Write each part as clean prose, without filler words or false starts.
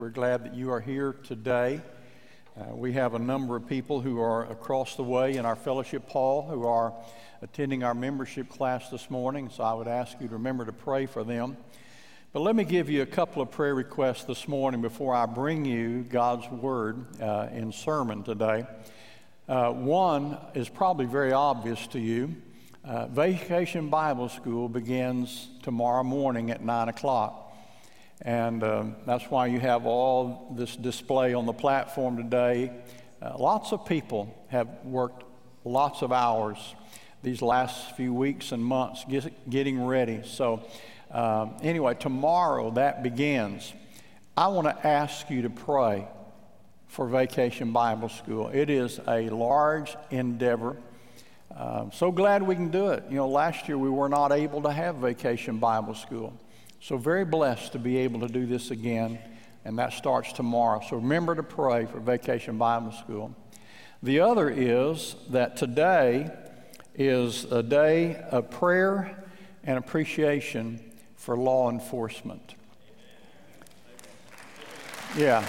We're glad that you are here today. We have a number of people who are across the way in our fellowship hall who are attending our membership class this morning, so I would ask you to remember to pray for them. But let me give you a couple of prayer requests this morning before I bring you God's Word in sermon today. One is probably very obvious to you. Vacation Bible School begins tomorrow morning at 9 o'clock. And that's why you have all this display on the platform today. Lots of people have worked lots of hours these last few weeks and months getting ready. So anyway, tomorrow that begins. I want to ask you to pray for Vacation Bible School. It is a large endeavor. So glad we can do it. You know, last year we were not able to have Vacation Bible School. So very blessed to be able to do this again, and that starts tomorrow. So remember to pray for Vacation Bible School. The other is that today is a day of prayer and appreciation for law enforcement. Yeah.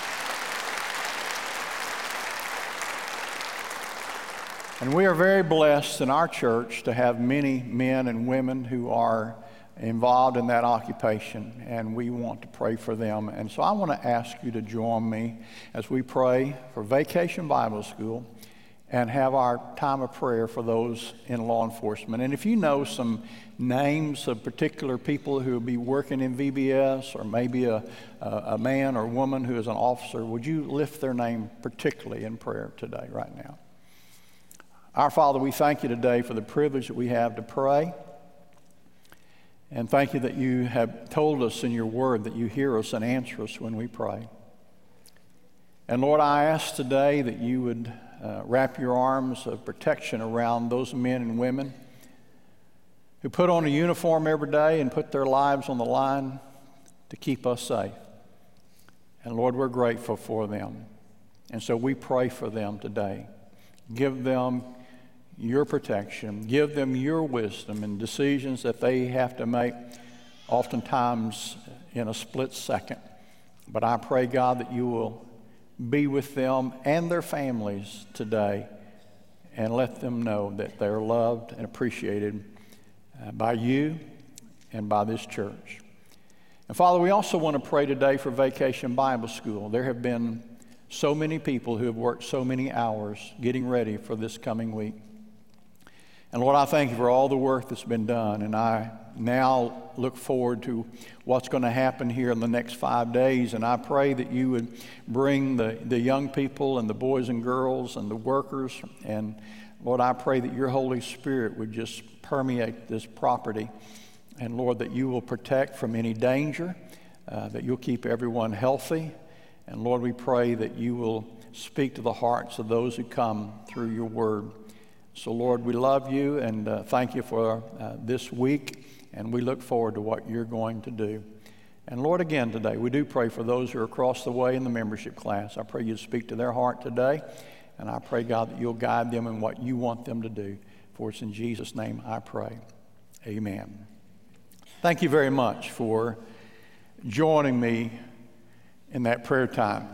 And we are very blessed in our church to have many men and women who are involved in that occupation, and we want to pray for them. And so I want to ask you to join me as we pray for Vacation Bible School and have our time of prayer for those in law enforcement. And if you know some names of particular people who will be working in VBS, or maybe a man or woman who is an officer, would you lift their name particularly in prayer today, right now? Our Father, we thank you today for the privilege that we have to pray. And thank you that you have told us in your word that you hear us and answer us when we pray. And Lord, I ask today that you would wrap your arms of protection around those men and women who put on a uniform every day and put their lives on the line to keep us safe. And Lord, we're grateful for them. And so we pray for them today. Give them your protection, give them your wisdom in decisions that they have to make oftentimes in a split second. But I pray, God, that you will be with them and their families today and let them know that they're loved and appreciated by you and by this church. And Father, we also want to pray today for Vacation Bible School. There have been so many people who have worked so many hours getting ready for this coming week. And Lord, I thank you for all the work that's been done, and I now look forward to what's going to happen here in the next 5 days, and I pray that you would bring the young people and the boys and girls and the workers, and Lord, I pray that your Holy Spirit would just permeate this property, and Lord, that you will protect from any danger, that you'll keep everyone healthy, and Lord, we pray that you will speak to the hearts of those who come through your word. So, Lord, we love you and thank you for this week, and we look forward to what you're going to do. And, Lord, again today, we do pray for those who are across the way in the membership class. I pray you speak to their heart today, and I pray, God, that you'll guide them in what you want them to do. For it's in Jesus' name I pray. Amen. Thank you very much for joining me in that prayer time.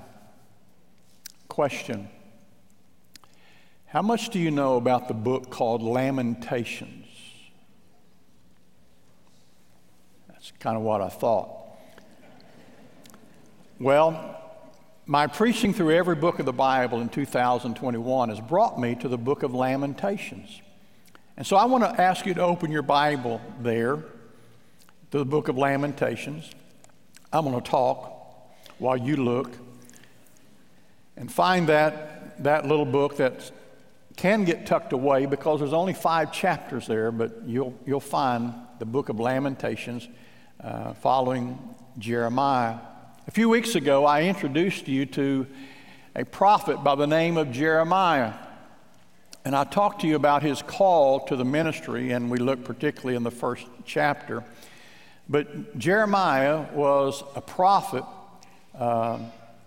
Question: how much do you know about the book called Lamentations? That's kind of what I thought. Well, my preaching through every book of the Bible in 2021 has brought me to the book of Lamentations. And so I want to ask you to open your Bible there to the book of Lamentations. I'm going to talk while you look and find that little book that can get tucked away because there's only 5 chapters there, but you'll find the book of Lamentations following Jeremiah. A few weeks ago, I introduced you to a prophet by the name of Jeremiah, and I talked to you about his call to the ministry, and we looked particularly in the first chapter. But Jeremiah was a prophet to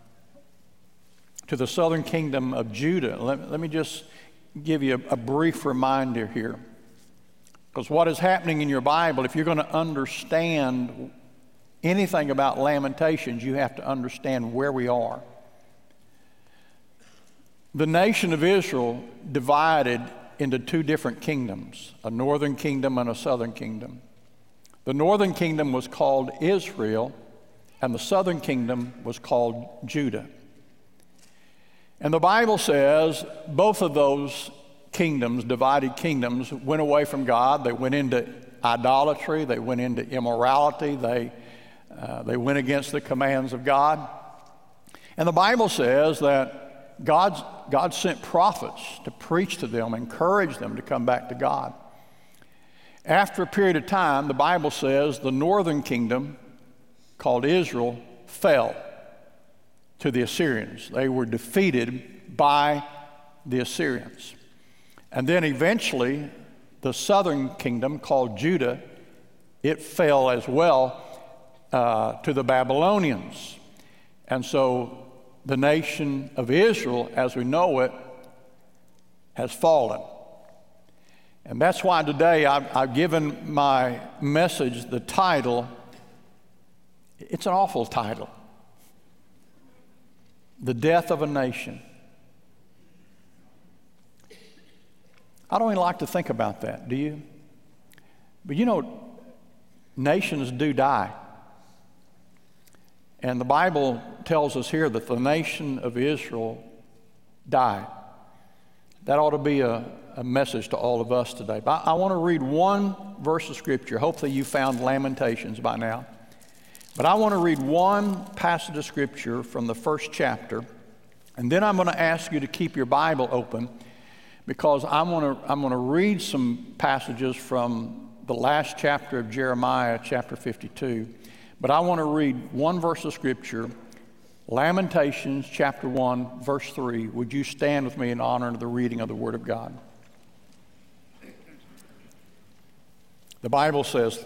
the southern kingdom of Judah. Let me just give you a brief reminder here. Because what is happening in your Bible, if you're going to understand anything about Lamentations, you have to understand where we are. The nation of Israel divided into two different kingdoms, a northern kingdom and a southern kingdom. The northern kingdom was called Israel, and the southern kingdom was called Judah. And the Bible says both of those kingdoms, divided kingdoms, went away from God. They went into idolatry. They went into immorality. They went against the commands of God. And the Bible says that God sent prophets to preach to them, encourage them to come back to God. After a period of time, the Bible says the northern kingdom, called Israel, fell to the Assyrians. They were defeated by the Assyrians. And then eventually, the southern kingdom, called Judah, it fell as well to the Babylonians. And so the nation of Israel, as we know it, has fallen. And that's why today I've given my message the title. It's an awful title. The Death of a Nation. I don't even like to think about that, do you? But you know, nations do die. And the Bible tells us here that the nation of Israel died. That ought to be a message to all of us today. But I want to read one verse of Scripture. Hopefully you found Lamentations by now. But I want to read one passage of Scripture from the first chapter. And then I'm going to ask you to keep your Bible open, because I'm going to read some passages from the last chapter of Jeremiah, chapter 52. But I want to read one verse of Scripture, Lamentations chapter 1, verse 3. Would you stand with me in honor of the reading of the Word of God? The Bible says,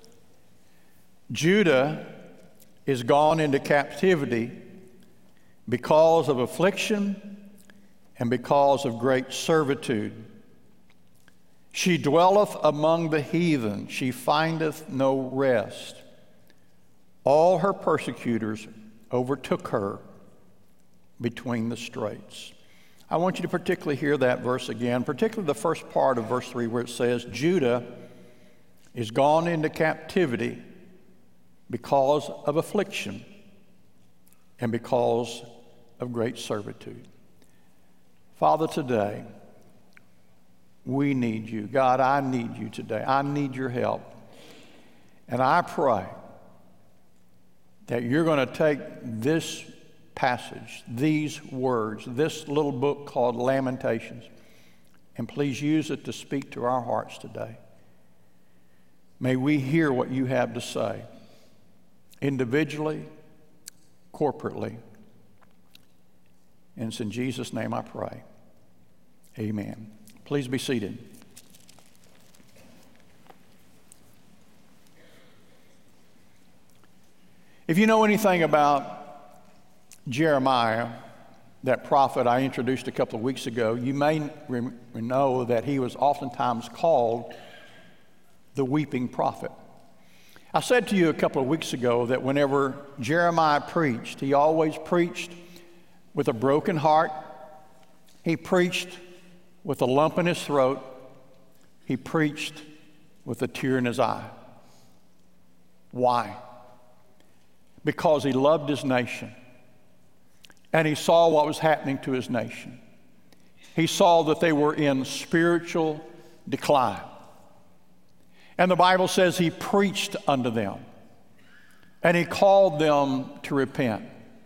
Judah is gone into captivity because of affliction and because of great servitude. She dwelleth among the heathen, she findeth no rest. All her persecutors overtook her between the straits. I want you to particularly hear that verse again, particularly the first part of verse 3 where it says, Judah is gone into captivity because of affliction and because of great servitude. Father, today, we need you. God, I need you today. I need your help. And I pray that you're going to take this passage, these words, this little book called Lamentations, and please use it to speak to our hearts today. May we hear what you have to say, individually, corporately. And it's in Jesus' name I pray. Amen. Please be seated. If you know anything about Jeremiah, that prophet I introduced a couple of weeks ago, you may know that he was oftentimes called the weeping prophet. I said to you a couple of weeks ago that whenever Jeremiah preached, he always preached with a broken heart. He preached with a lump in his throat. He preached with a tear in his eye. Why? Because he loved his nation, and he saw what was happening to his nation. He saw that they were in spiritual decline. And the Bible says he preached unto them, and he called them to repent.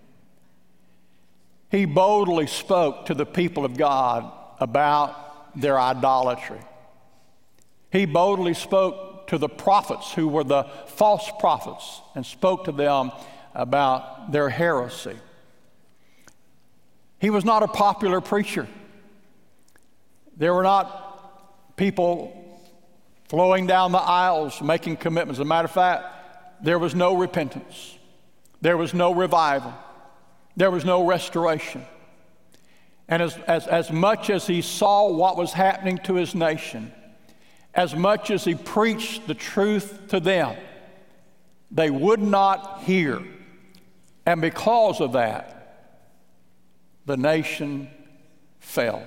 He boldly spoke to the people of God about their idolatry. He boldly spoke to the prophets who were the false prophets and spoke to them about their heresy. He was not a popular preacher. There were not people flowing down the aisles making commitments. As a matter of fact, there was no repentance. There was no revival. There was no restoration. And as much as he saw what was happening to his nation, as much as he preached the truth to them, They would not hear. And because of that, the nation fell.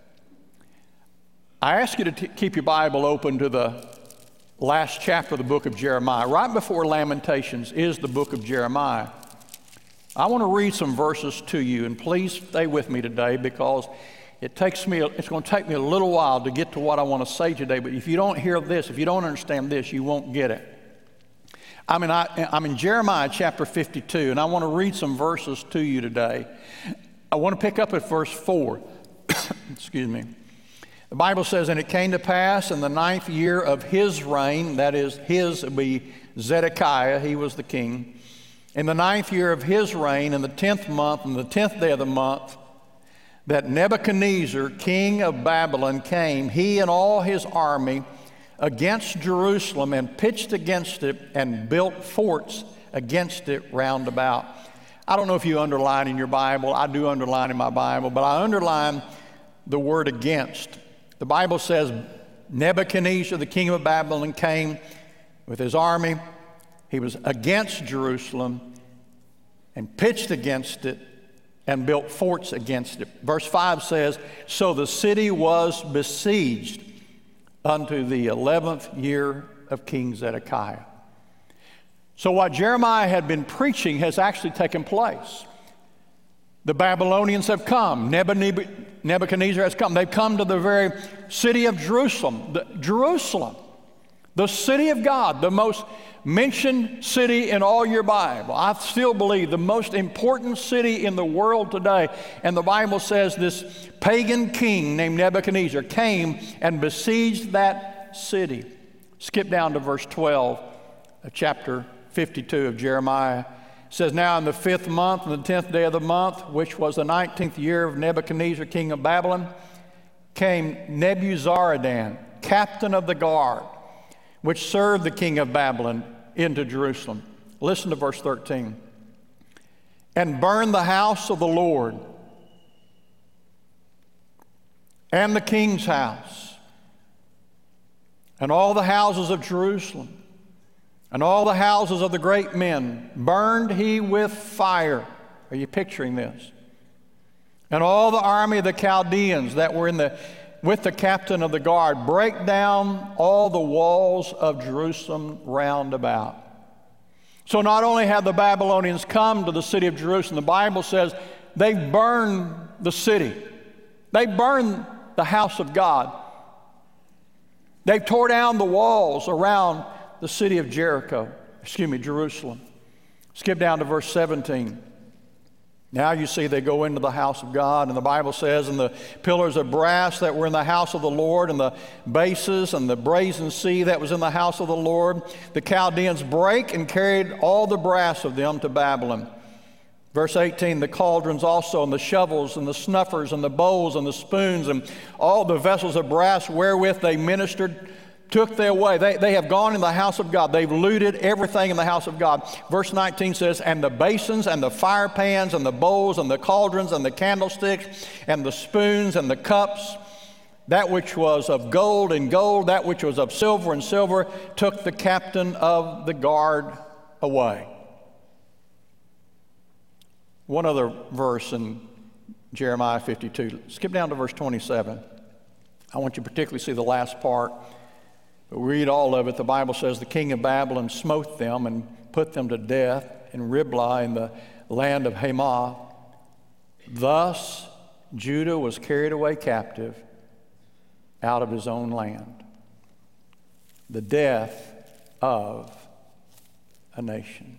I ask you to keep your Bible open to the last chapter of the book of Jeremiah. Right before Lamentations is the book of Jeremiah. I want to read some verses to you, and please stay with me today because it's going to take me a little while to get to what I want to say today, but if you don't hear this, if you don't understand this, you won't get it. I'm in Jeremiah chapter 52, and I want to read some verses to you today. I want to pick up at verse 4. Excuse me. The Bible says, "And it came to pass in the 9th year of his reign," that is, his would be Zedekiah, he was the king, "in the 9th year of his reign, in the 10th month, and the 10th day of the month, that Nebuchadnezzar, king of Babylon, came, he and all his army, against Jerusalem, and pitched against it, and built forts against it round about." I don't know if you underline in your Bible. I do underline in my Bible, but I underline the word "against." The Bible says Nebuchadnezzar, the king of Babylon, came with his army. He was against Jerusalem and pitched against it and built forts against it. Verse 5 says, "So the city was besieged unto the 11th year of King Zedekiah." So what Jeremiah had been preaching has actually taken place. The Babylonians have come. Nebuchadnezzar has come. They've come to the very city of Jerusalem. Jerusalem, the city of God, the most mentioned city in all your Bible. I still believe the most important city in the world today. And the Bible says this pagan king named Nebuchadnezzar came and besieged that city. Skip down to verse 12 of chapter 52 of Jeremiah. It says, "Now in the 5th month, and the 10th day of the month, which was the 19th year of Nebuchadnezzar, king of Babylon, came Nebuzaradan, captain of the guard, which served the king of Babylon, into Jerusalem." Listen to verse 13. "And burned the house of the Lord, and the king's house, and all the houses of Jerusalem, and all the houses of the great men, burned he with fire." Are you picturing this? "And all the army of the Chaldeans that were with the captain of the guard, break down all the walls of Jerusalem round about." So not only have the Babylonians come to the city of Jerusalem, the Bible says they burned the city. They burned the house of God. They tore down the walls around the city of Jerusalem. Skip down to verse 17. Now you see they go into the house of God, and the Bible says, "And the pillars of brass that were in the house of the Lord, and the bases and the brazen sea that was in the house of the Lord, the Chaldeans brake and carried all the brass of them to Babylon." Verse 18, "The cauldrons also, and the shovels, and the snuffers, and the bowls, and the spoons, and all the vessels of brass wherewith they ministered, took they away." They have gone in the house of God. They've looted everything in the house of God. Verse 19 says, "And the basins, and the fire pans, and the bowls, and the cauldrons, and the candlesticks, and the spoons, and the cups, that which was of gold and gold, that which was of silver and silver, took the captain of the guard away." One other verse in Jeremiah 52. Skip down to verse 27. I want you to particularly see the last part. But we read all of it. The Bible says, "The king of Babylon smote them and put them to death in Riblah in the land of Hamath. Thus Judah was carried away captive out of his own land." The death of a nation.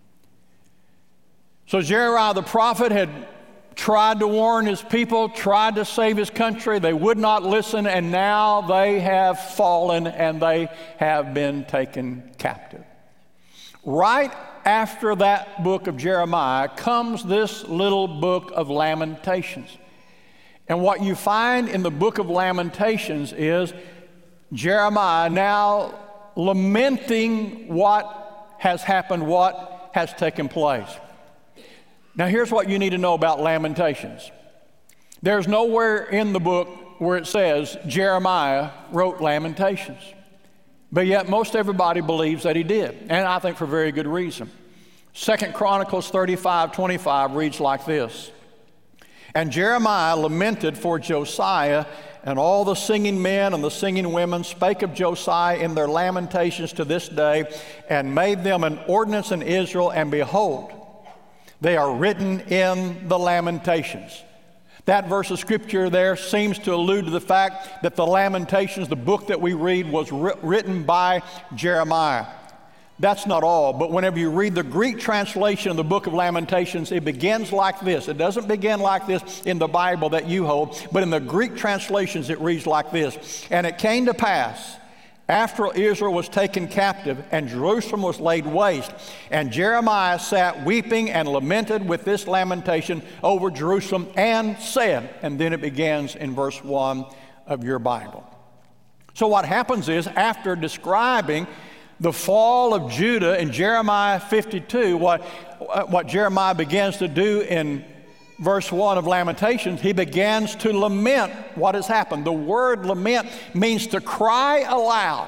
So Jeremiah the prophet had tried to warn his people, tried to save his country. They would not listen, and now they have fallen and they have been taken captive. Right after that book of Jeremiah comes this little book of Lamentations. And what you find in the book of Lamentations is Jeremiah now lamenting what has happened, what has taken place. Now here's what you need to know about Lamentations. There's nowhere in the book where it says Jeremiah wrote Lamentations. But yet most everybody believes that he did, and I think for very good reason. 2 Chronicles 35:25 reads like this. And Jeremiah lamented for Josiah, and all the singing men and the singing women spake of Josiah in their lamentations to this day, and made them an ordinance in Israel, and behold, they are written in the Lamentations. That verse of scripture there seems to allude to the fact that the Lamentations, the book that we read, was written by Jeremiah. That's not all, but whenever you read the Greek translation of the book of Lamentations, it begins like this. It doesn't begin like this in the Bible that you hold, but in the Greek translations it reads like this. And it came to pass, after Israel was taken captive and Jerusalem was laid waste, and Jeremiah sat weeping and lamented with this lamentation over Jerusalem and said, and then it begins in verse 1 of your Bible. So what happens is, after describing the fall of Judah in Jeremiah 52, what Jeremiah begins to do in verse 1 of Lamentations, he begins to lament what has happened. The word lament means to cry aloud.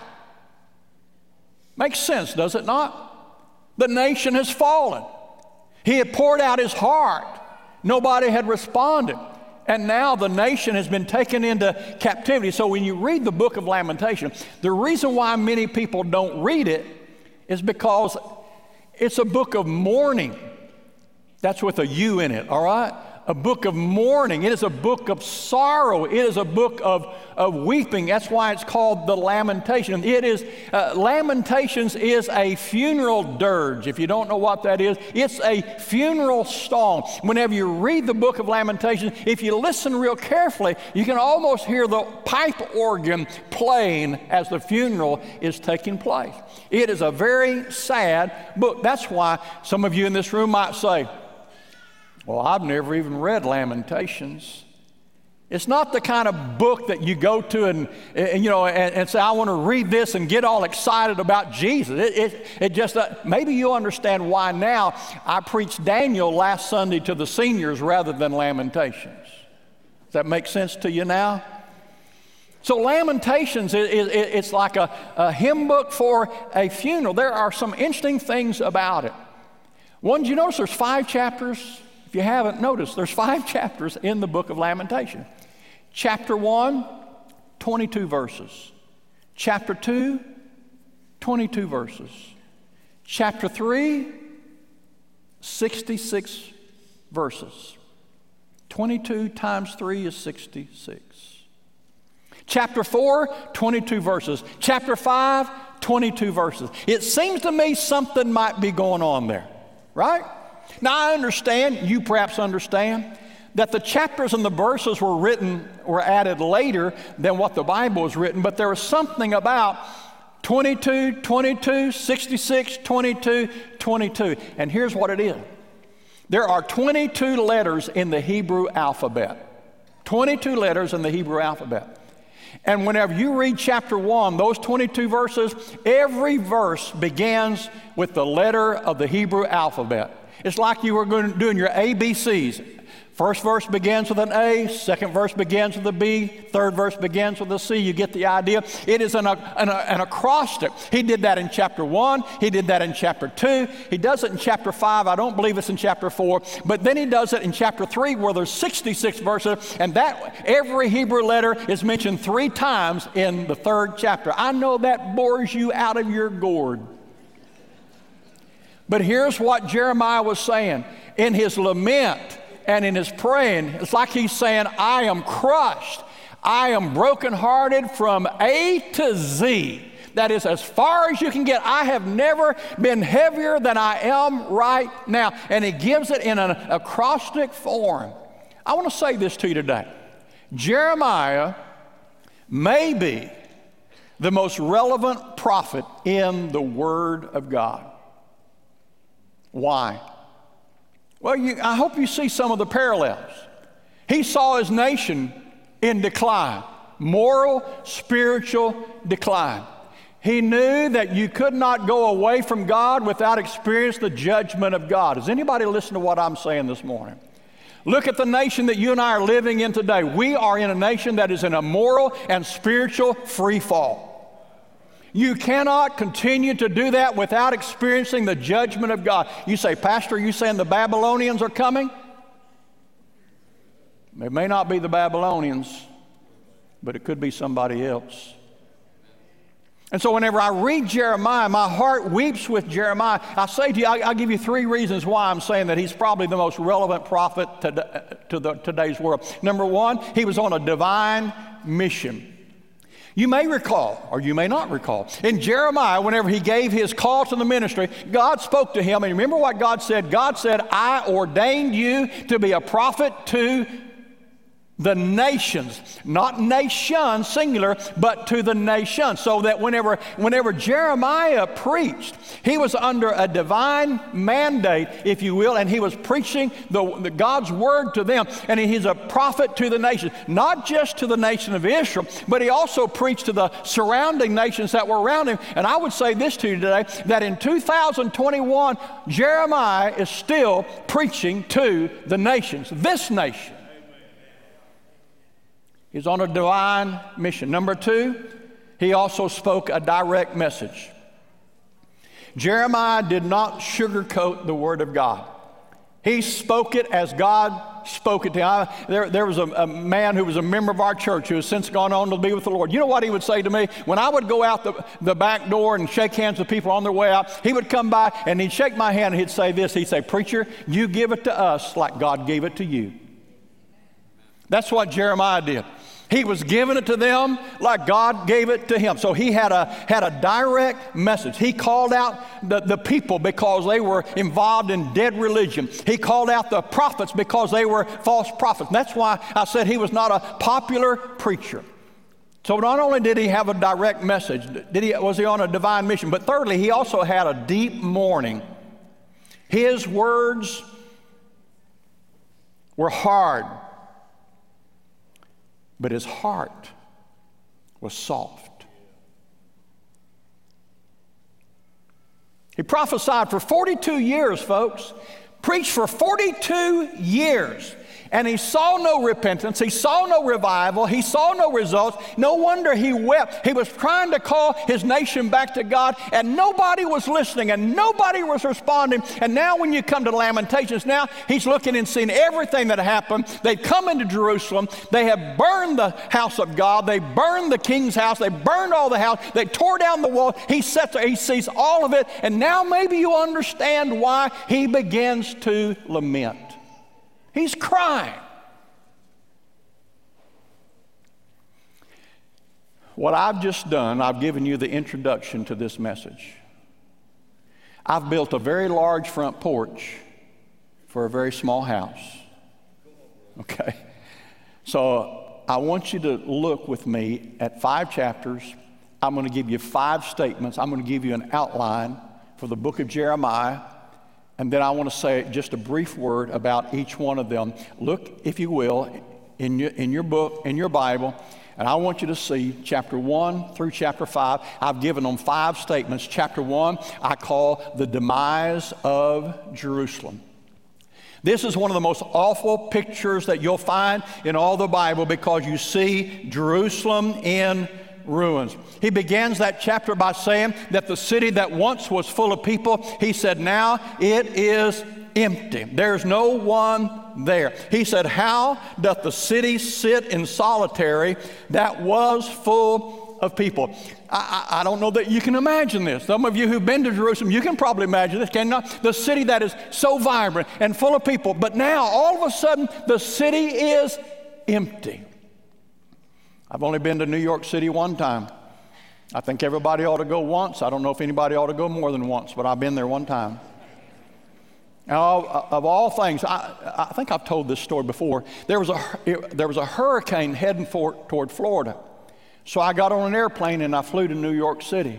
Makes sense, does it not? The nation has fallen. He had poured out his heart. Nobody had responded. And now the nation has been taken into captivity. So when you read the book of Lamentations, the reason why many people don't read it is because it's a book of mourning. That's with a U in it, all right? A book of mourning. It is a book of sorrow. It is a book of weeping. That's why it's called the Lamentation. It is, Lamentations is a funeral dirge. If you don't know what that is, it's a funeral song. Whenever you read the book of Lamentations, if you listen real carefully, you can almost hear the pipe organ playing as the funeral is taking place. It is a very sad book. That's why some of you in this room might say, well, I've never even read Lamentations. It's not the kind of book that you go to and say, I want to read this and get all excited about Jesus. It just, maybe you'll understand why now I preached Daniel last Sunday to the seniors rather than Lamentations. Does that make sense to you now? So Lamentations, it's like a hymn book for a funeral. There are some interesting things about it. One, did you notice there's 5 chapters? If you haven't noticed, there's 5 chapters in the book of Lamentation. Chapter 1, 22 verses. Chapter 2, 22 verses. Chapter 3, 66 verses. 22 times 3 is 66. Chapter 4, 22 verses. Chapter 5, 22 verses. It seems to me something might be going on there, right? Now, I understand, you perhaps understand, that the chapters and the verses were added later than what the Bible was written, but there was something about 22, 22, 66, 22, 22. And here's what it is. There are 22 letters in the Hebrew alphabet. 22 letters in the Hebrew alphabet. And whenever you read chapter 1, those 22 verses, every verse begins with the letter of the Hebrew alphabet. It's like you were doing your ABCs. First verse begins with an A, second verse begins with a B, third verse begins with a C. You get the idea. It is an acrostic. He did that in chapter 1. He did that in chapter 2. He does it in chapter 5. I don't believe it's in chapter 4. But then he does it in chapter 3 where there's 66 verses, and that every Hebrew letter is mentioned 3 times in the 3rd chapter. I know that bores you out of your gourd. But here's what Jeremiah was saying. In his lament and in his praying, it's like he's saying, I am crushed. I am brokenhearted from A to Z. That is as far as you can get. I have never been heavier than I am right now. And he gives it in an acrostic form. I want to say this to you today. Jeremiah may be the most relevant prophet in the Word of God. Why? Well, I hope you see some of the parallels. He saw his nation in decline, moral, spiritual decline. He knew that you could not go away from God without experiencing the judgment of God. Does anybody listen to what I'm saying this morning? Look at the nation that you and I are living in today. We are in a nation that is in a moral and spiritual free fall. You cannot continue to do that without experiencing the judgment of God. You say, Pastor, are you saying the Babylonians are coming? It may not be the Babylonians, but it could be somebody else. And so whenever I read Jeremiah, my heart weeps with Jeremiah. I say to you, I'll give you 3 reasons why I'm saying that he's probably the most relevant prophet to today's world. Number 1, he was on a divine mission. You may recall, or you may not recall, in Jeremiah, whenever he gave his call to the ministry, God spoke to him. And remember what God said? God said, I ordained you to be a prophet to the nations, not nation, singular, but to the nations. So that whenever Jeremiah preached, he was under a divine mandate, if you will, and he was preaching the God's word to them. And he's a prophet to the nations, not just to the nation of Israel, but he also preached to the surrounding nations that were around him. And I would say this to you today, that in 2021, Jeremiah is still preaching to the nations, this nation. He's on a divine mission. Number 2, he also spoke a direct message. Jeremiah did not sugarcoat the word of God. He spoke it as God spoke it to him. There was a man who was a member of our church who has since gone on to be with the Lord. You know what he would say to me? When I would go out the back door and shake hands with people on their way out, he would come by and he'd shake my hand and he'd say this. He'd say, Preacher, you give it to us like God gave it to you. That's what Jeremiah did. He was giving it to them like God gave it to him. So he had a direct message. He called out the people because they were involved in dead religion. He called out the prophets because they were false prophets. And that's why I said he was not a popular preacher. So not only did he have a direct message, was he on a divine mission, but thirdly, he also had a deep mourning. His words were hard, but his heart was soft. He prophesied for 42 years, folks. Preached for 42 years. And he saw no repentance. He saw no revival. He saw no results. No wonder he wept. He was trying to call his nation back to God, and nobody was listening, and nobody was responding. And now when you come to Lamentations, now he's looking and seeing everything that happened. They've come into Jerusalem. They have burned the house of God. They burned the king's house. They burned all the house. They tore down the wall. He sits there. He sees all of it. And now maybe you understand why he begins to lament. He's crying. What I've just done, I've given you the introduction to this message. I've built a very large front porch for a very small house. Okay? So I want you to look with me at 5 chapters. I'm going to give you 5 statements. I'm going to give you an outline for the book of Jeremiah. And then I want to say just a brief word about each one of them. Look, if you will, in your book, in your Bible, and I want you to see chapter 1 through chapter 5. I've given them 5 statements. Chapter 1, I call the demise of Jerusalem. This is one of the most awful pictures that you'll find in all the Bible because you see Jerusalem in ruins. He begins that chapter by saying that the city that once was full of people, he said, now it is empty. There's no one there. He said, how doth the city sit in solitary that was full of people? I don't know that you can imagine this. Some of you who've been to Jerusalem, you can probably imagine this, can you not? The city that is so vibrant and full of people. But now, all of a sudden, the city is empty. I've only been to New York City one time. I think everybody ought to go once. I don't know if anybody ought to go more than once, but I've been there one time. Now, of all things, I think I've told this story before. There was a hurricane heading toward Florida. So I got on an airplane and I flew to New York City.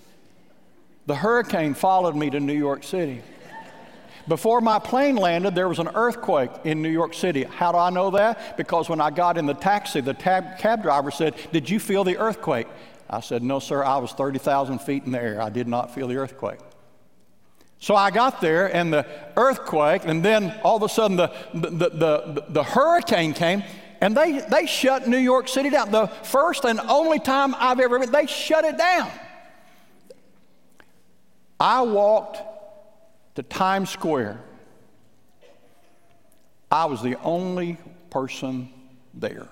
The hurricane followed me to New York City. Before my plane landed, there was an earthquake in New York City. How do I know that? Because when I got in the taxi, the cab driver said, did you feel the earthquake? I said, no, sir, I was 30,000 feet in the air. I did not feel the earthquake. So I got there and the earthquake, and then all of a sudden the hurricane came, and they shut New York City down. The first and only time I've ever been, they shut it down. I walked to Times Square. I was the only person there.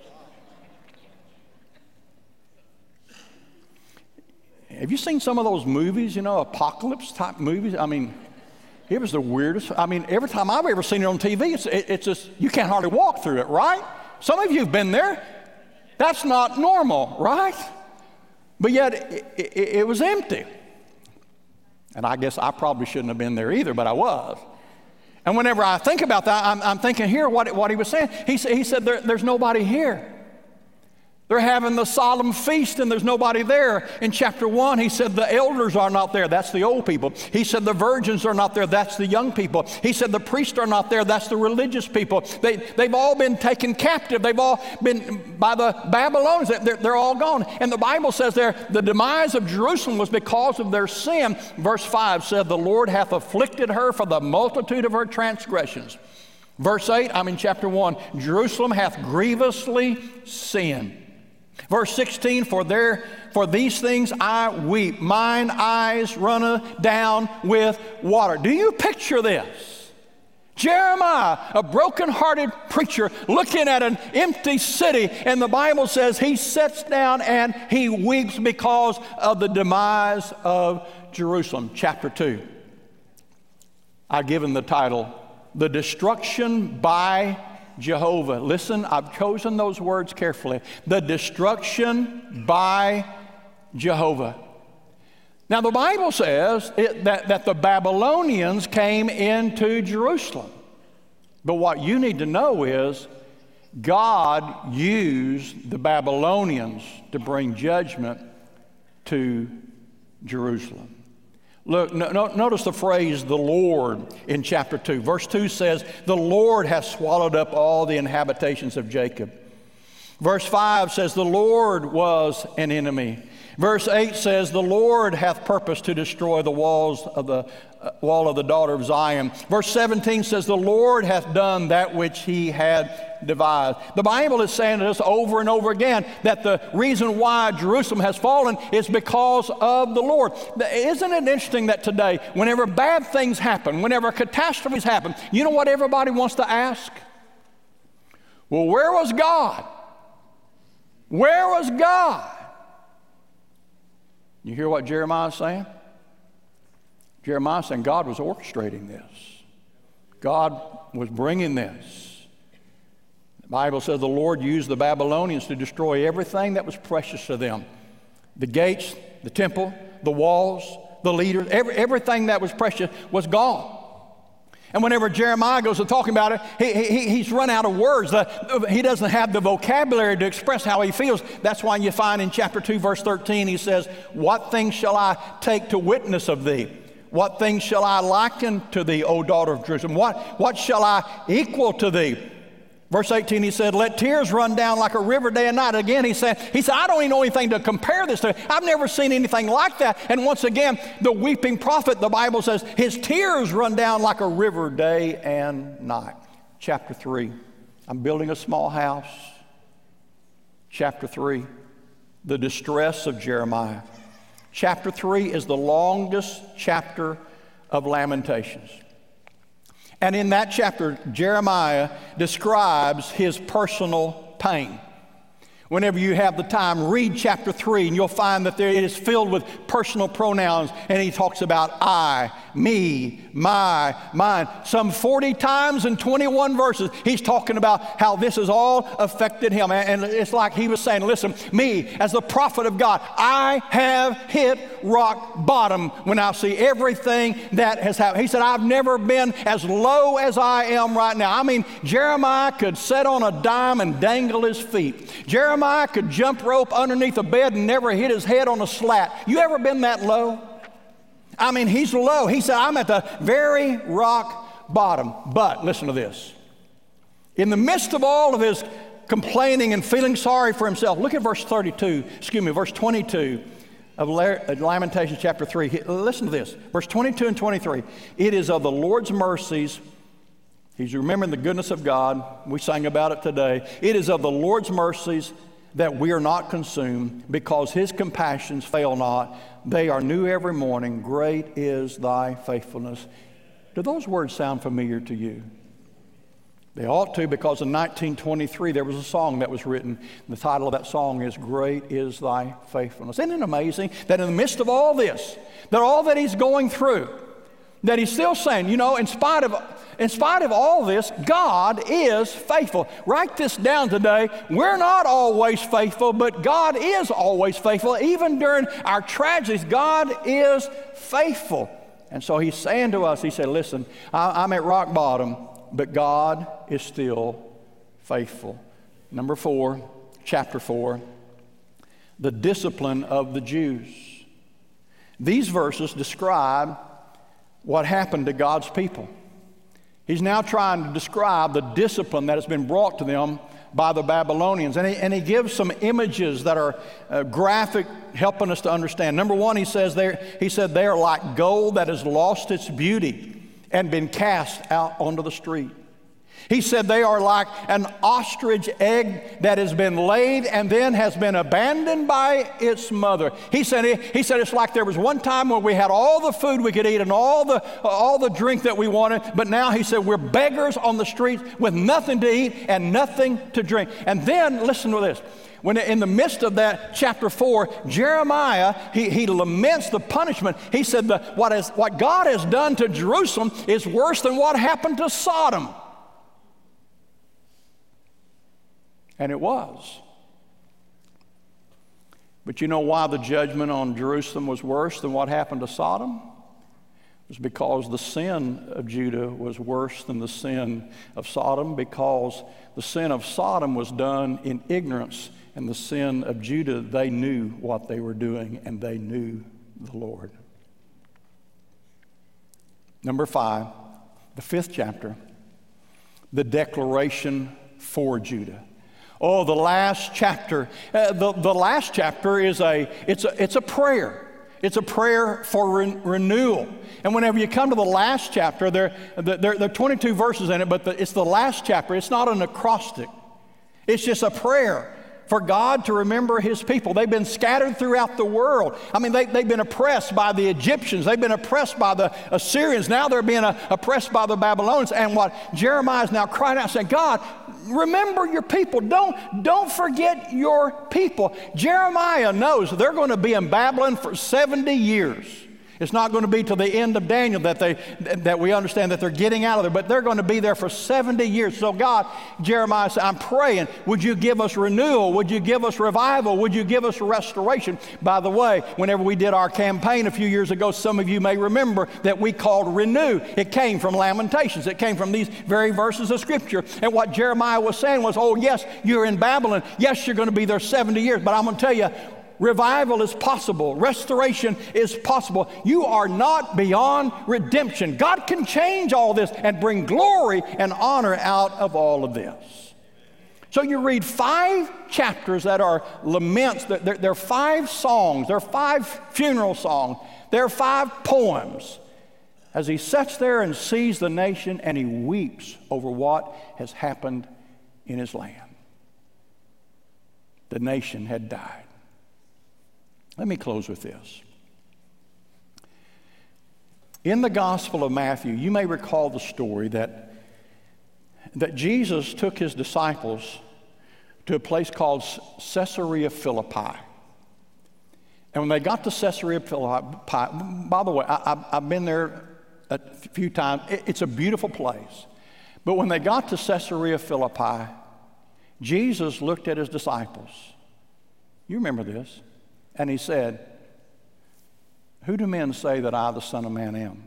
Have you seen some of those movies, apocalypse type movies? I mean, it was the weirdest. I mean, every time I've ever seen it on TV, it's just, you can't hardly walk through it, right? Some of you have been there. That's not normal, right? But yet, it was empty. And I guess I probably shouldn't have been there either, but I was. And whenever I think about that, I'm thinking here what he was saying. He said there's nobody here. They're having the solemn feast and there's nobody there. In chapter 1, he said the elders are not there. That's the old people. He said the virgins are not there. That's the young people. He said the priests are not there. That's the religious people. They've all been taken captive. They've all been by the Babylonians. They're all gone. And the Bible says there, the demise of Jerusalem was because of their sin. Verse 5 said, the Lord hath afflicted her for the multitude of her transgressions. Verse 8, I'm in chapter 1, Jerusalem hath grievously sinned. Verse 16, for these things I weep, mine eyes run down with water. Do you picture this? Jeremiah, a broken-hearted preacher, looking at an empty city, and the Bible says he sits down and he weeps because of the demise of Jerusalem. Chapter 2. I've given the title, The Destruction by Jehovah. Listen, I've chosen those words carefully. The destruction by Jehovah. Now, the Bible says that the Babylonians came into Jerusalem. But what you need to know is God used the Babylonians to bring judgment to Jerusalem. Look, notice the phrase, the Lord, in chapter 2. Verse 2 says, the Lord hath swallowed up all the inhabitations of Jacob. Verse 5 says, the Lord was an enemy. Verse 8 says, the Lord hath purposed to destroy the walls of the wall of the daughter of Zion. Verse 17 says, the Lord hath done that which he had devised. The Bible is saying to us over and over again that the reason why Jerusalem has fallen is because of the Lord. Isn't it interesting that today, whenever bad things happen, whenever catastrophes happen, you know what everybody wants to ask? Well, where was God? Where was God? You hear what Jeremiah is saying? Jeremiah is saying God was orchestrating this. God was bringing this. The Bible says the Lord used the Babylonians to destroy everything that was precious to them. The gates, the temple, the walls, the leaders, everything that was precious was gone. And whenever Jeremiah goes to talking about it, he's run out of words. He doesn't have the vocabulary to express how he feels. That's why you find in chapter 2, verse 13, he says, what things shall I take to witness of thee? What things shall I liken to thee, O daughter of Jerusalem? What shall I equal to thee? Verse 18, he said, let tears run down like a river day and night. Again, he said, I don't even know anything to compare this to. I've never seen anything like that. And once again, the weeping prophet, the Bible says, his tears run down like a river day and night. Chapter 3, I'm building a small house. Chapter 3, the distress of Jeremiah. Chapter 3 is the longest chapter of Lamentations. And in that chapter, Jeremiah describes his personal pain. Whenever you have the time, read chapter 3, and you'll find that it is filled with personal pronouns, and he talks about I, me, my, mine. Some 40 times in 21 verses, he's talking about how this has all affected him. And it's like he was saying, listen, me, as the prophet of God, I have hit rock bottom when I see everything that has happened. He said, I've never been as low as I am right now. I mean, Jeremiah could sit on a dime and dangle his feet. Jeremiah could jump rope underneath a bed and never hit his head on a slat. You ever been that low? I mean, he's low. He said, I'm at the very rock bottom. But listen to this. In the midst of all of his complaining and feeling sorry for himself, look at verse 22 of Lamentations chapter 3. Listen to this. Verse 22 and 23. It is of the Lord's mercies. He's remembering the goodness of God. We sang about it today. It is of the Lord's mercies that we are not consumed, because his compassions fail not. They are new every morning. Great is thy faithfulness. Do those words sound familiar to you? They ought to, because in 1923 there was a song that was written. The title of that song is Great is Thy Faithfulness. Isn't it amazing that in the midst of all this, that all that he's going through, that he's still saying, you know, in spite of all this, God is faithful. Write this down today. We're not always faithful, but God is always faithful. Even during our tragedies, God is faithful. And so he's saying to us, he said, listen, I'm at rock bottom, but God is still faithful. Number 4, chapter 4, the discipline of the Jews. These verses describe what happened to God's people. He's now trying to describe the discipline that has been brought to them by the Babylonians. And he gives some images that are graphic, helping us to understand. Number 1, he said they are like gold that has lost its beauty and been cast out onto the street. He said they are like an ostrich egg that has been laid and then has been abandoned by its mother. He said it's like there was one time when we had all the food we could eat and all the drink that we wanted, but now he said we're beggars on the streets with nothing to eat and nothing to drink. And then listen to this. When in the midst of that, chapter 4, Jeremiah, he laments the punishment. He said what God has done to Jerusalem is worse than what happened to Sodom. And it was. But you know why the judgment on Jerusalem was worse than what happened to Sodom? It was because the sin of Judah was worse than the sin of Sodom, because the sin of Sodom was done in ignorance, and the sin of Judah, they knew what they were doing, and they knew the Lord. Number 5, the 5th chapter, the declaration for Judah. Oh, the last chapter. The last chapter is it's a prayer. It's a prayer for renewal. And whenever you come to the last chapter, there are 22 verses in it, but it's the last chapter. It's not an acrostic. It's just a prayer for God to remember his people. They've been scattered throughout the world. I mean, they've been oppressed by the Egyptians. They've been oppressed by the Assyrians. Now they're being oppressed by the Babylonians. And what Jeremiah is now crying out, saying, God, remember your people. Don't forget your people. Jeremiah knows they're going to be in Babylon for 70 years. It's not going to be till the end of Daniel that we understand that they're getting out of there, but they're going to be there for 70 years. So God, Jeremiah said, I'm praying, would you give us renewal? Would you give us revival? Would you give us restoration? By the way, whenever we did our campaign a few years ago, some of you may remember that we called Renew. It came from Lamentations. It came from these very verses of Scripture. And what Jeremiah was saying was, oh, yes, you're in Babylon. Yes, you're going to be there 70 years, but I'm going to tell you, revival is possible. Restoration is possible. You are not beyond redemption. God can change all this and bring glory and honor out of all of this. So you read 5 chapters that are laments. They're 5 songs. They're 5 funeral songs. They're 5 poems. As he sits there and sees the nation and he weeps over what has happened in his land. The nation had died. Let me close with this. In the Gospel of Matthew, you may recall the story that Jesus took his disciples to a place called Caesarea Philippi. And when they got to Caesarea Philippi, by the way, I've been there a few times. It's a beautiful place. But when they got to Caesarea Philippi, Jesus looked at his disciples. You remember this. And he said, who do men say that I, the Son of Man, am?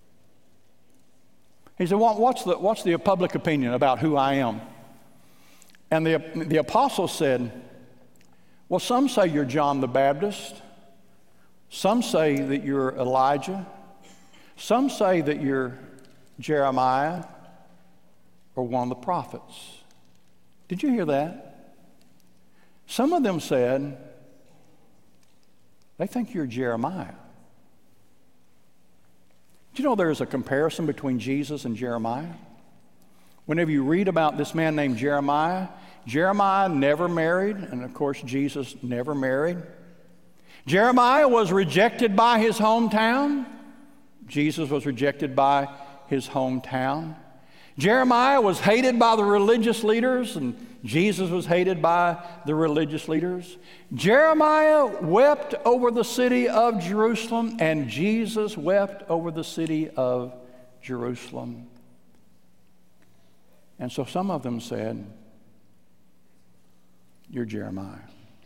He said, what's the public opinion about who I am? And the apostles said, well, some say you're John the Baptist. Some say that you're Elijah. Some say that you're Jeremiah or one of the prophets. Did you hear that? Some of them said, they think you're Jeremiah. Do you know there is a comparison between Jesus and Jeremiah? Whenever you read about this man named Jeremiah, Jeremiah never married, and of course Jesus never married. Jeremiah was rejected by his hometown. Jesus was rejected by his hometown. Jeremiah was hated by the religious leaders, and Jesus was hated by the religious leaders. Jeremiah wept over the city of Jerusalem, and Jesus wept over the city of Jerusalem. And so some of them said, "You're Jeremiah."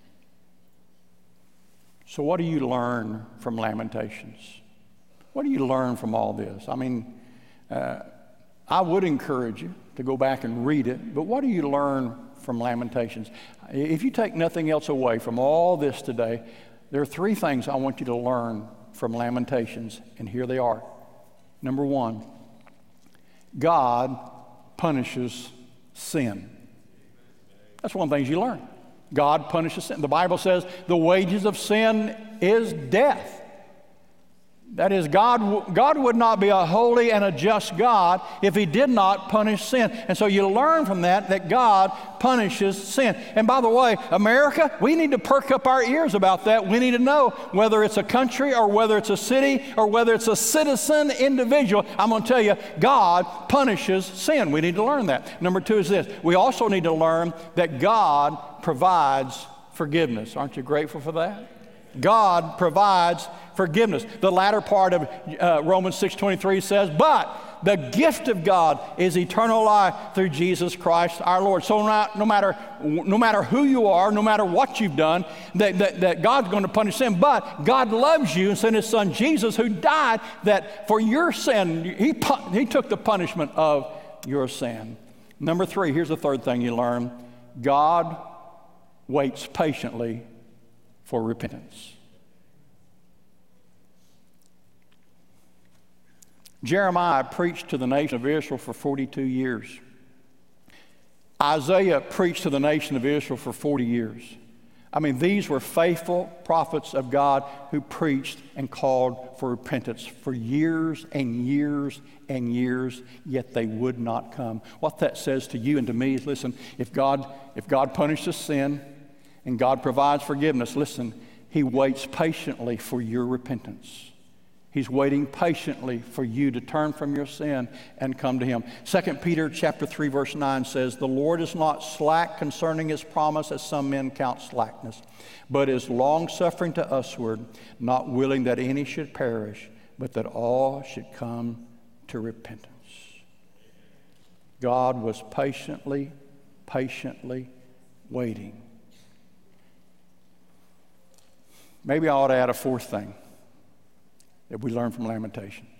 So what do you learn from Lamentations? What do you learn from all this? I mean, I would encourage you to go back and read it, but what do you learn from Lamentations? If you take nothing else away from all this today, there are three things I want you to learn from Lamentations, and here they are. Number one, God punishes sin. That's one of the things you learn. God punishes sin. The Bible says the wages of sin is death. That is, God would not be a holy and a just God if He did not punish sin. And so you learn from that God punishes sin. And by the way, America, we need to perk up our ears about that. We need to know whether it's a country or whether it's a city or whether it's a citizen individual. I'm going to tell you, God punishes sin. We need to learn that. Number two is this. We also need to learn that God provides forgiveness. Aren't you grateful for that? God provides forgiveness. The latter part of Romans 6:23 says, "But the gift of God is eternal life through Jesus Christ our Lord." So no matter who you are, no matter what you've done, that God's going to punish sin. But God loves you and sent His Son Jesus, who died that for your sin, He took the punishment of your sin. Number three, here's the third thing you learn. God waits patiently for repentance. Jeremiah preached to the nation of Israel for 42 years. Isaiah preached to the nation of Israel for 40 years. I mean, these were faithful prophets of God who preached and called for repentance for years and years and years, yet they would not come. What that says to you and to me is, listen, if God punishes sin and God provides forgiveness, listen, He waits patiently for your repentance. He's waiting patiently for you to turn from your sin and come to Him. 2 Peter chapter 3, verse 9 says, "The Lord is not slack concerning His promise, as some men count slackness, but is long-suffering to usward, not willing that any should perish, but that all should come to repentance." God was patiently waiting. Maybe I ought to add a fourth thing that we learn from Lamentations.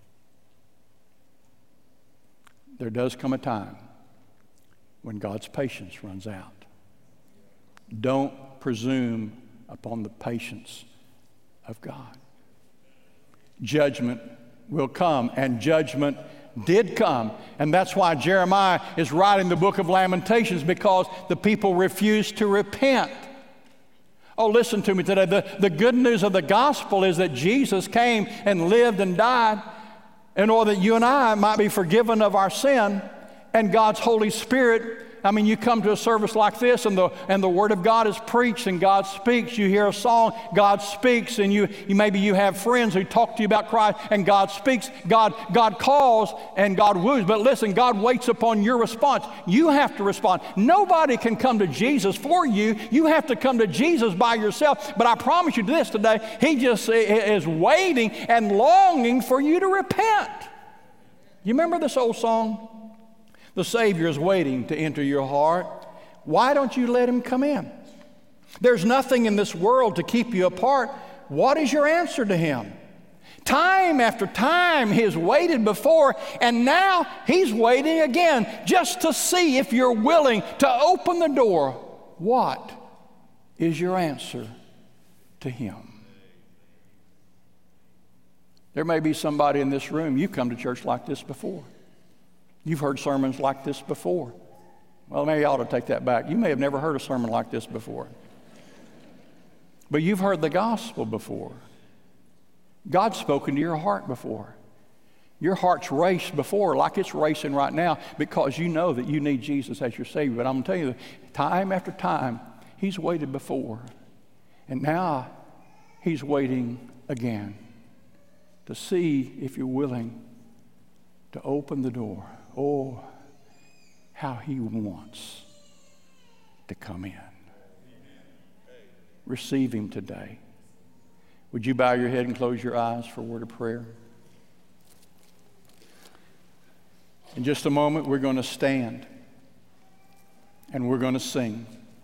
There does come a time when God's patience runs out. Don't presume upon the patience of God. Judgment will come, and judgment did come. And that's why Jeremiah is writing the book of Lamentations, because the people refused to repent. Oh, listen to me today. The good news of the gospel is that Jesus came and lived and died in order that you and I might be forgiven of our sin, and God's Holy Spirit. I mean, you come to a service like this, and the Word of God is preached, and God speaks. You hear a song, God speaks, and you maybe you have friends who talk to you about Christ, and God speaks. God calls, and God woos. But listen, God waits upon your response. You have to respond. Nobody can come to Jesus for you. You have to come to Jesus by yourself. But I promise you this today, He just is waiting and longing for you to repent. You remember this old song? The Savior is waiting to enter your heart. Why don't you let Him come in? There's nothing in this world to keep you apart. What is your answer to Him? Time after time He has waited before, and now He's waiting again just to see if you're willing to open the door. What is your answer to Him? There may be somebody in this room, you've come to church like this before. You've heard sermons like this before. Well, maybe I ought to take that back. You may have never heard a sermon like this before. But you've heard the gospel before. God's spoken to your heart before. Your heart's raced before like it's racing right now because you know that you need Jesus as your Savior. But I'm telling you, time after time, He's waited before. And now He's waiting again to see if you're willing to open the door. Oh, how He wants to come in. Receive Him today. Would you bow your head and close your eyes for a word of prayer? In just a moment, we're going to stand and we're going to sing.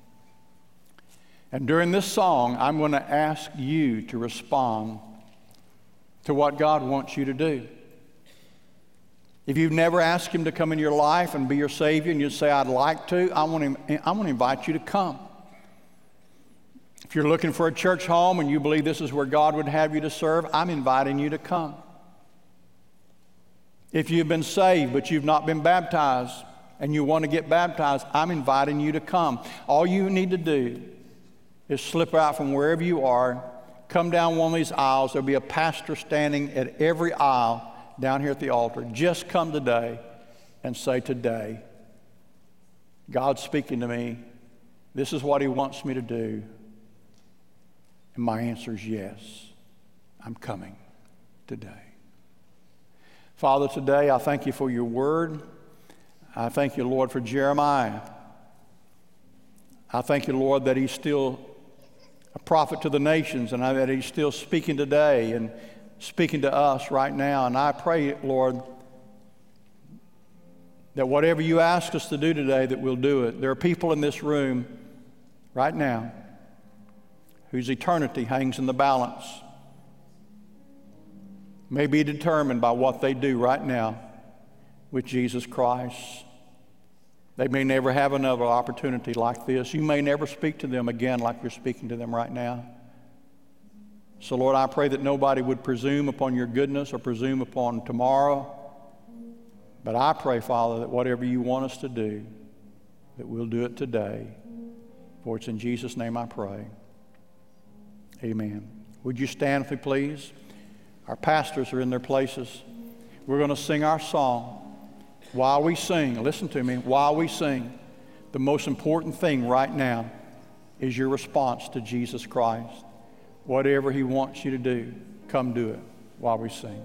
And during this song, I'm going to ask you to respond to what God wants you to do. If you've never asked Him to come in your life and be your Savior and you say, I'd like to, I want to invite you to come. If you're looking for a church home and you believe this is where God would have you to serve, I'm inviting you to come. If you've been saved but you've not been baptized and you want to get baptized, I'm inviting you to come. All you need to do is slip out from wherever you are, come down one of these aisles. There'll be a pastor standing at every aisle down here at the altar. Just come today and say, today, God's speaking to me. This is what He wants me to do. And my answer is yes, I'm coming today. Father, today I thank You for Your word. I thank You, Lord, for Jeremiah. I thank You, Lord, that he's still a prophet to the nations and that he's still speaking today and speaking to us right now. And I pray, Lord, that whatever You ask us to do today, that we'll do it. There are people in this room right now whose eternity hangs in the balance, may be determined by what they do right now with Jesus Christ. They may never have another opportunity like this. You may never speak to them again like You're speaking to them right now. So, Lord, I pray that nobody would presume upon Your goodness or presume upon tomorrow. But I pray, Father, that whatever You want us to do, that we'll do it today. For it's in Jesus' name I pray. Amen. Would you stand with me, please? Our pastors are in their places. We're going to sing our song. While we sing, listen to me, while we sing, the most important thing right now is your response to Jesus Christ. Whatever He wants you to do, come do it while we sing.